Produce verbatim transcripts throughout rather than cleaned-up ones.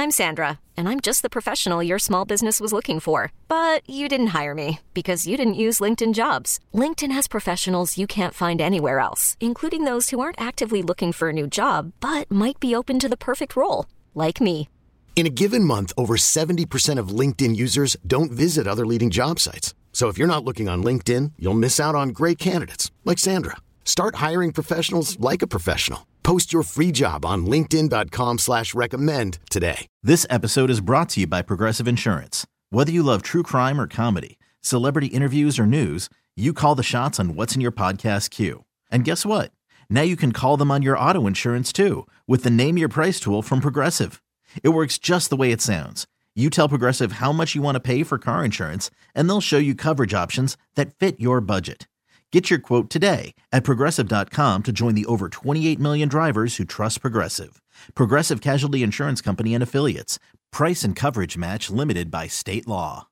I'm Sandra, and I'm just the professional your small business was looking for. But you didn't hire me because you didn't use LinkedIn Jobs. LinkedIn has professionals you can't find anywhere else, including those who aren't actively looking for a new job, but might be open to the perfect role, like me. In a given month, over seventy percent of LinkedIn users don't visit other leading job sites. So if you're not looking on LinkedIn, you'll miss out on great candidates like Sandra. Start hiring professionals like a professional. Post your free job on linkedin dot com slash recommend today. This episode is brought to you by Progressive Insurance. Whether you love true crime or comedy, celebrity interviews or news, you call the shots on what's in your podcast queue. And guess what? Now you can call them on your auto insurance too with the Name Your Price tool from Progressive. It works just the way it sounds. You tell Progressive how much you want to pay for car insurance, and they'll show you coverage options that fit your budget. Get your quote today at progressive dot com to join the over twenty-eight million drivers who trust Progressive. Progressive Casualty Insurance Company and Affiliates. Price and coverage match limited by state law.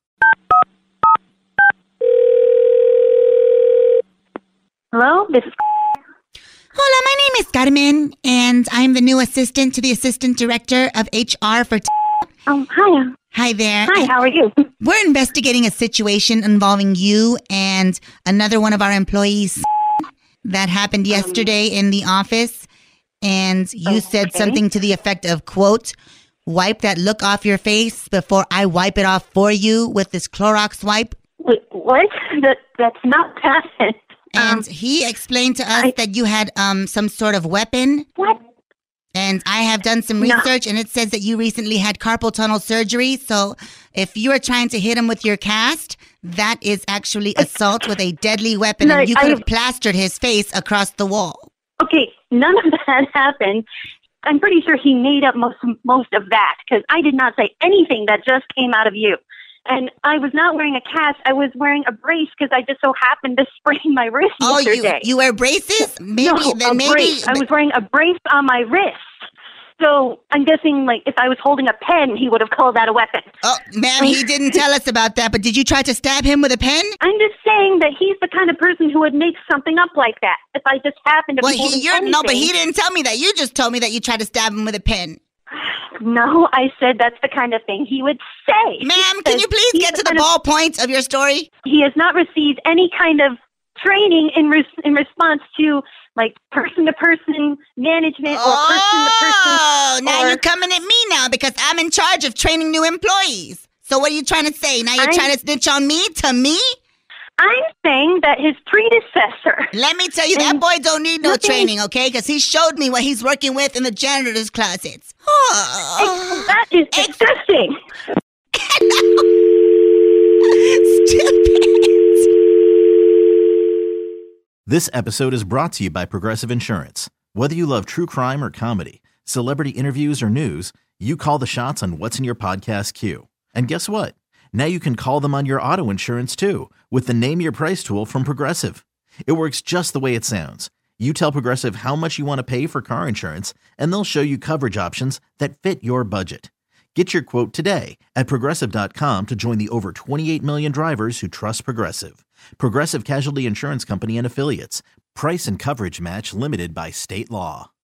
Hello, this is... Hola, my name is Carmen, and I'm the new assistant to the assistant director of H R for... T- Oh, hi. Hi there. Hi, how are you? We're investigating a situation involving you and another one of our employees that happened yesterday in the office. And you okay. said something to the effect of, quote, wipe that look off your face before I wipe it off for you with this Clorox wipe. Wait, what? That That's not happened. And um, he explained to us I, that you had um some sort of weapon. What? And I have done some No. research, and it says that you recently had carpal tunnel surgery. So if you are trying to hit him with your cast, that is actually assault with a deadly weapon, No, and you could I- have plastered his face across the wall. Okay, none of that happened. I'm pretty sure he made up most, most of that, because I did not say anything that just came out of you. And I was not wearing a cast. I was wearing a brace because I just so happened to sprain my wrist Oh, you yesterday. you wear braces? Maybe no, then a maybe brace. I was wearing a brace on my wrist. So I'm guessing, like, if I was holding a pen, he would have called that a weapon. Oh, ma'am, he didn't tell us about that. But did you try to stab him with a pen? I'm just saying that he's the kind of person who would make something up like that. If I just happened to Well, be he, holding you're, anything. no, but he didn't tell me that. You just told me that you tried to stab him with a pen. No, I said that's the kind of thing he would say. Ma'am, can you please He's get to the kind of- ballpoint of your story? He has not received any kind of training in res- in response to, like, person-to-person management or person-to-person. Oh, now or- you're coming at me now because I'm in charge of training new employees. So what are you trying to say? Now you're I'm- trying to snitch on me? To me? I'm saying that his predecessor. Let me tell you, that And boy don't need no nothing- training, okay? Because he showed me what he's working with in the janitor's closets. Oh. That is Ex- disgusting. Stupid. This episode is brought to you by Progressive Insurance. Whether you love true crime or comedy, celebrity interviews or news, you call the shots on what's in your podcast queue. And guess what? Now you can call them on your auto insurance too with the Name Your Price tool from Progressive. It works just the way it sounds. You tell Progressive how much you want to pay for car insurance, and they'll show you coverage options that fit your budget. Get your quote today at progressive dot com to join the over twenty-eight million drivers who trust Progressive. Progressive Casualty Insurance Company and Affiliates. Price and coverage match limited by state law.